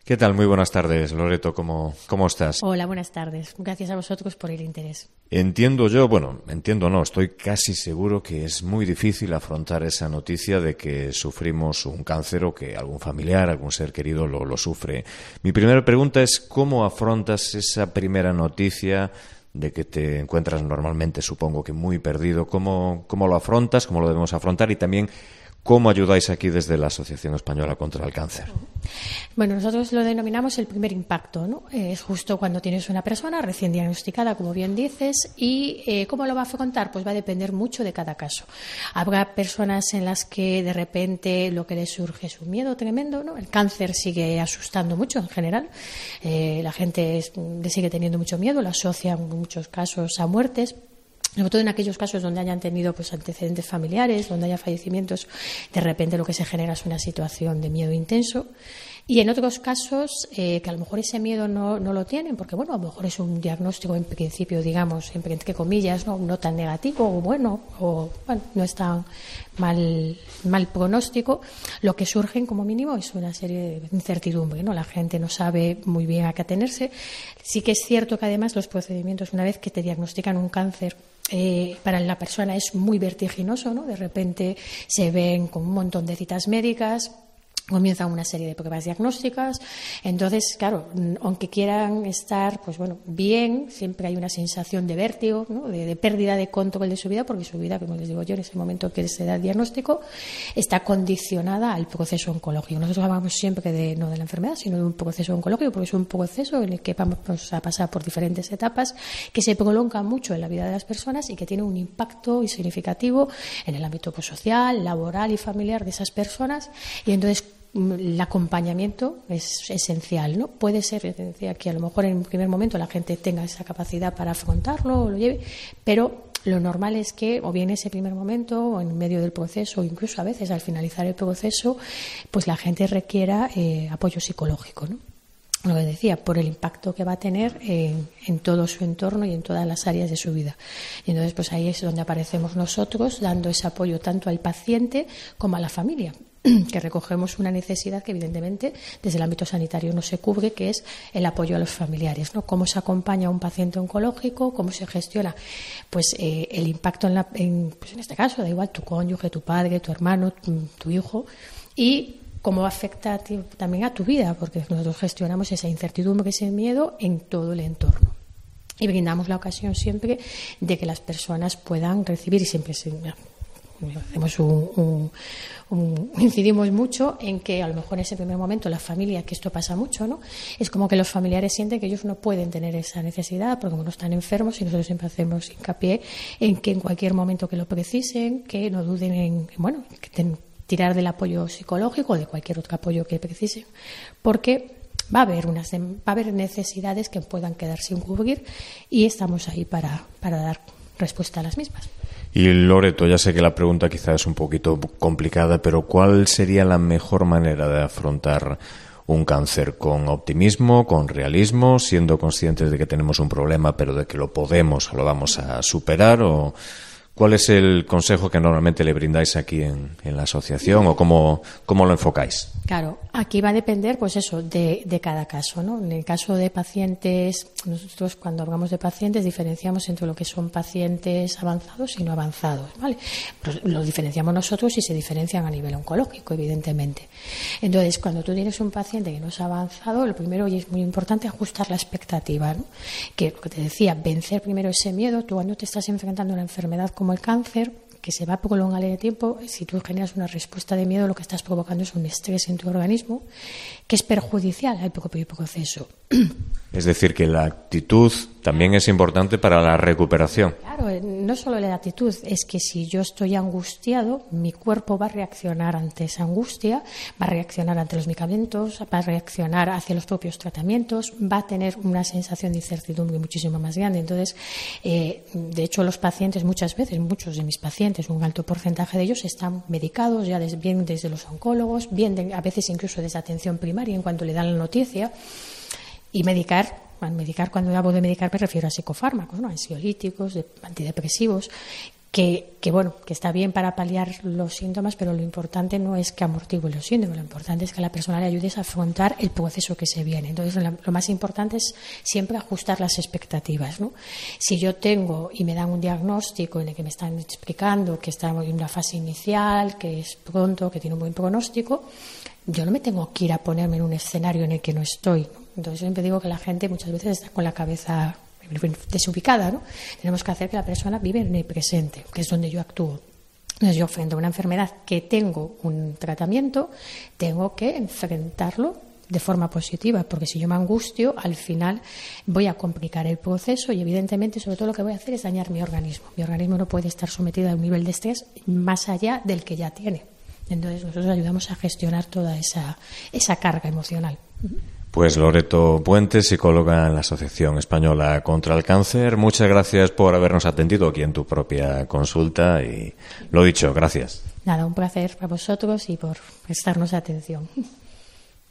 ¿Qué tal? Muy buenas tardes, Loreto. ¿Cómo estás? Hola, buenas tardes. Gracias a vosotros por el interés. Entiendo no, estoy casi seguro que es muy difícil afrontar esa noticia de que sufrimos un cáncer o que algún familiar, algún ser querido lo sufre. Mi primera pregunta es ¿cómo afrontas esa primera noticia de que te encuentras normalmente, supongo que muy perdido? ¿Cómo lo afrontas? ¿Cómo lo debemos afrontar? Y también, ¿cómo ayudáis aquí desde la Asociación Española contra el Cáncer? Bueno, nosotros lo denominamos el primer impacto, ¿no? Es justo cuando tienes una persona recién diagnosticada, como bien dices, y ¿cómo lo va a afrontar? Pues va a depender mucho de cada caso. Habrá personas en las que de repente lo que les surge es un miedo tremendo, ¿no? El cáncer sigue asustando mucho en general. La gente le sigue teniendo mucho miedo, lo asocia en muchos casos a muertes. Sobre todo en aquellos casos donde hayan tenido antecedentes familiares, donde haya fallecimientos, de repente lo que se genera es una situación de miedo intenso. Y en otros casos que a lo mejor ese miedo no lo tienen, porque bueno, a lo mejor es un diagnóstico en principio, digamos, entre comillas, no tan negativo o bueno, no es tan mal pronóstico. Lo que surgen como mínimo es una serie de incertidumbre, ¿no? La gente no sabe muy bien a qué atenerse. Sí que es cierto que además los procedimientos, una vez que te diagnostican un cáncer, para la persona es muy vertiginoso, ¿no? De repente se ven con un montón de citas médicas, comienzan una serie de pruebas diagnósticas. Entonces, claro, aunque quieran estar bien, siempre hay una sensación de vértigo, ¿no? de pérdida de control de su vida, porque su vida, como les digo yo, en ese momento que se da el diagnóstico, está condicionada al proceso oncológico. Nosotros hablamos siempre no de la enfermedad, sino de un proceso oncológico, porque es un proceso en el que vamos a pasar por diferentes etapas que se prolonga mucho en la vida de las personas y que tiene un impacto significativo en el ámbito social, laboral y familiar de esas personas. Y entonces el acompañamiento es esencial, ¿no? Puede ser esencial que a lo mejor en un primer momento la gente tenga esa capacidad para afrontarlo o lo lleve, pero lo normal es que o bien en ese primer momento o en medio del proceso o incluso a veces al finalizar el proceso, pues la gente requiera apoyo psicológico, ¿no? Lo que decía, por el impacto que va a tener en todo su entorno y en todas las áreas de su vida. Y entonces, pues ahí es donde aparecemos nosotros, dando ese apoyo tanto al paciente como a la familia, que recogemos una necesidad que evidentemente desde el ámbito sanitario no se cubre, que es el apoyo a los familiares, ¿no? Cómo se acompaña a un paciente oncológico, cómo se gestiona pues el impacto en este caso, da igual tu cónyuge, tu padre, tu hermano, tu hijo, y cómo afecta también a tu vida, porque nosotros gestionamos esa incertidumbre, ese miedo en todo el entorno. Y brindamos la ocasión siempre de que las personas puedan recibir, y siempre hacemos incidimos mucho en que a lo mejor en ese primer momento la familia, que esto pasa mucho, ¿no? Es como que los familiares sienten que ellos no pueden tener esa necesidad porque como no están enfermos, y nosotros siempre hacemos hincapié en que en cualquier momento que lo precisen, que no duden en tirar del apoyo psicológico o de cualquier otro apoyo que precisen, porque va a haber necesidades que puedan quedar sin cubrir y estamos ahí para dar respuesta a las mismas. Y Loreto, ya sé que la pregunta quizás es un poquito complicada, pero ¿cuál sería la mejor manera de afrontar un cáncer? ¿Con optimismo, con realismo, siendo conscientes de que tenemos un problema, pero de que lo vamos a superar? ¿O cuál es el consejo que normalmente le brindáis aquí en la asociación o cómo lo enfocáis? Claro, aquí va a depender, pues eso, de cada caso, ¿no? En el caso de pacientes, nosotros cuando hablamos de pacientes diferenciamos entre lo que son pacientes avanzados y no avanzados, ¿vale? Pues lo diferenciamos nosotros y se diferencian a nivel oncológico, evidentemente. Entonces, cuando tú tienes un paciente que no es avanzado, lo primero, y es muy importante, ajustar la expectativa, ¿no? Que lo que te decía, vencer primero ese miedo. Tú cuando te estás enfrentando a una enfermedad como el cáncer, que se va a prolongar en el tiempo, si tú generas una respuesta de miedo, lo que estás provocando es un estrés en tu organismo que es perjudicial al propio proceso. Es decir, que la actitud también es importante para la recuperación. Claro, no solo la actitud, es que si yo estoy angustiado, mi cuerpo va a reaccionar ante esa angustia, va a reaccionar ante los medicamentos, va a reaccionar hacia los propios tratamientos, va a tener una sensación de incertidumbre muchísimo más grande. Entonces, de hecho, los pacientes muchos de mis pacientes, un alto porcentaje de ellos están medicados, ya bien desde los oncólogos, a veces incluso desde atención primaria en cuanto le dan la noticia. Y medicar, cuando hablo de medicar me refiero a psicofármacos, ¿no? Ansiolíticos, antidepresivos, bueno, que está bien para paliar los síntomas, pero lo importante no es que amortigue los síntomas, lo importante es que a la persona le ayudes a afrontar el proceso que se viene. Entonces, lo más importante es siempre ajustar las expectativas, ¿no? Si yo tengo y me dan un diagnóstico en el que me están explicando que estamos en una fase inicial, que es pronto, que tiene un buen pronóstico, yo no me tengo que ir a ponerme en un escenario en el que no estoy, ¿no? Entonces, siempre digo que la gente muchas veces está con la cabeza desubicada, ¿no? Tenemos que hacer que la persona vive en el presente, que es donde yo actúo. Entonces, yo frente a una enfermedad que tengo un tratamiento, tengo que enfrentarlo de forma positiva, porque si yo me angustio, al final voy a complicar el proceso y, evidentemente, sobre todo lo que voy a hacer es dañar mi organismo. Mi organismo no puede estar sometido a un nivel de estrés más allá del que ya tiene. Entonces, nosotros ayudamos a gestionar toda esa carga emocional. Pues Loreto Puentes, psicóloga en la Asociación Española contra el Cáncer, muchas gracias por habernos atendido aquí en tu propia consulta y lo dicho, gracias. Nada, un placer para vosotros y por prestarnos atención.